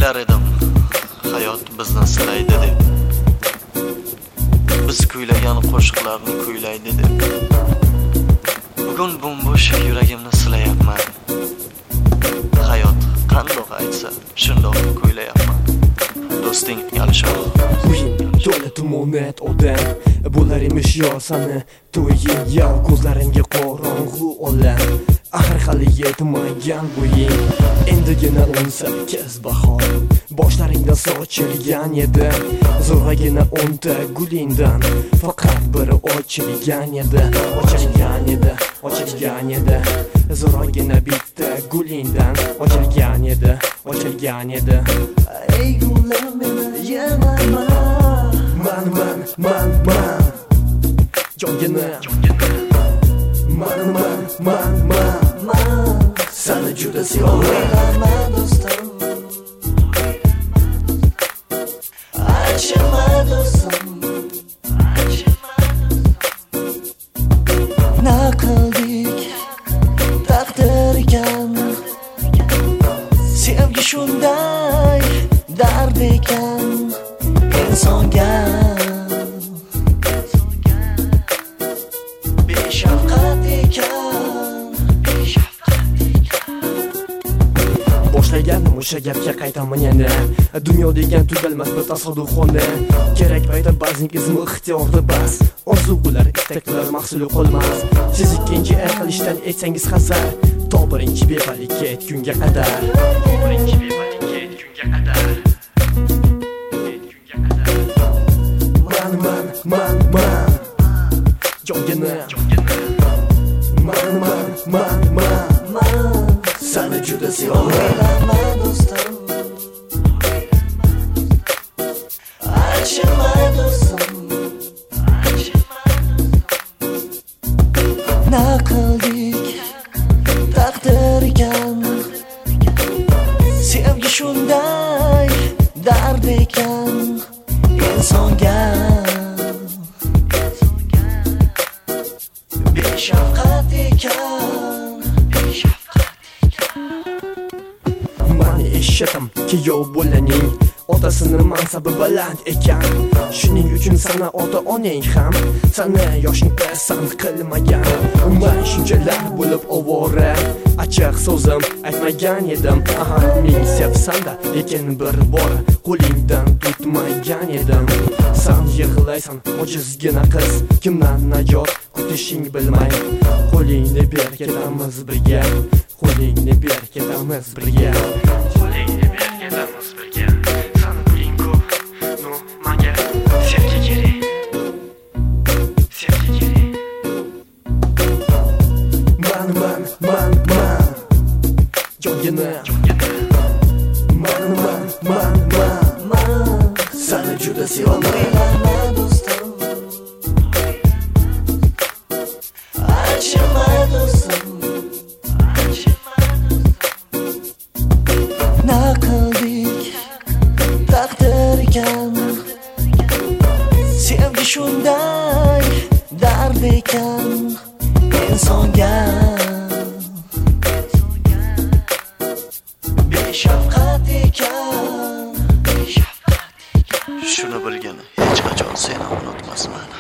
O'ylar edim hayot bizni silaydi deb, biz kuylagan qo'shiqlarni kuylaydi deb. Bugun bo'sh yuragimni silayapman. Hayot qandoq aytsa shundoq kuylayapman. Do'sting Alisher. O'yin to'la tumonat odam bo'lar emish yor sani to'ying yow ko'zlaringga qorong'u olam. Axir hali yetmagan bo'ying, endigina 18 bahor. Boshlaringda sochilgan edi zo'rg'agina 10 ta gulingdan, faqat biri ochilgan edi, ochilgan edi zo'rg'agina bitta gulingdan, ochilgan edi. Ey gullar meni yemaman, man jongina man seni juda sevaman do'stim. Achima do'stim, na qildik taqdir ekan, sevgi shunday dard ekan insonga. Boshlagandim o'sha gapga qaytaman endi. Dunyo degan tugalmas bir tasodif xonda. Kerak paytda ba'zing izmi ixtiyorda bas. Orzular, istaklar mahsuli qolmas. Siz ikkinchi qilishdan etsangiz hazar. To birinchi bevalikka yetgunga qadar. Man jongina man seni juda sevaman do'stim. Achima do'stim, na qildik taqdir ekan, sevgi shunday dard ekan insonga. Beshafqat ekan. Mani eshitdim kuyov bo'laning otasini mansabi baland ekan. Shuning uchun sana ota-onang ham seni yoshingda sand qilmagan. Men shunchalar bo'lib ovora, achchiq so'zim aytmagan edim. Ming sevsam-da, lekin bir bor qo'lingdan tutmagan edim. Sen yig'laysan ojizgina qiz, kimdan najot kutishing bilmay. Qo'lingni ber ketamiz birga, qo'lingni ber ketamiz birga, qo'lingni ber ketamiz birga. Sen puling ko'p, no menga sevgi kerak, sevgi kerak. Man jongina man seni juda sevaman do'stim. Achima do'stim, na qildik taqdir ekan, sevgi shunday dard ekan insonga. Beshafqat ekan. Shuni bilgin, hech qachon seni unutmasman.